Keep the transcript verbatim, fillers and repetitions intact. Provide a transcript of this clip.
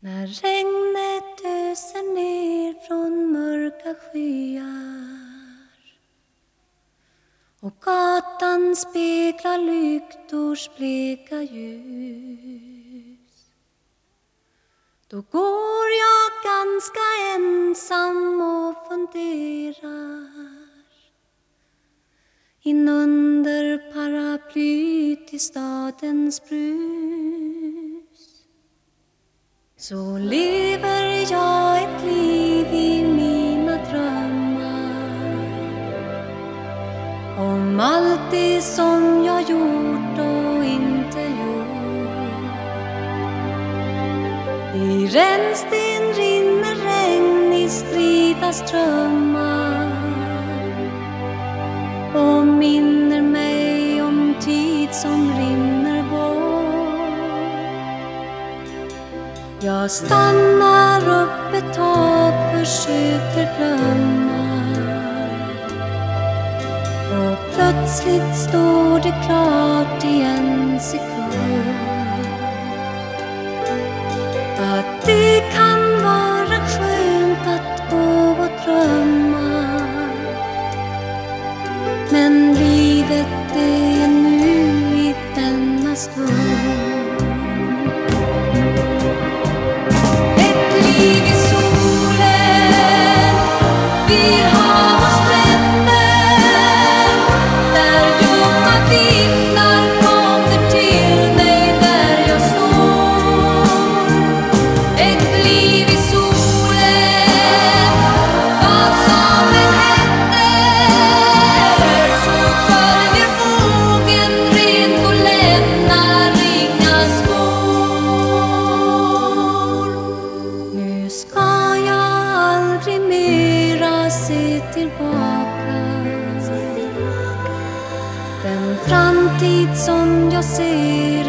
När regnet öser ner från mörka skyar och gatan speglar lyktors bleka ljus, då går jag ganska ensam och funderar inunder paraplyt i stadens brus. Så lever jag ett liv i mina drömmar om allt det som jag gjort och inte gjort. I rännsten rinner regn i strida strömmar och minner mig om tid som rinner bort. Jag stannar upp ett tag, försöker glömma, och plötsligt står det klart i en sekund att det kan vara skönt att gå och drömma, men livet är nu i denna stund. Den framtid som jag ser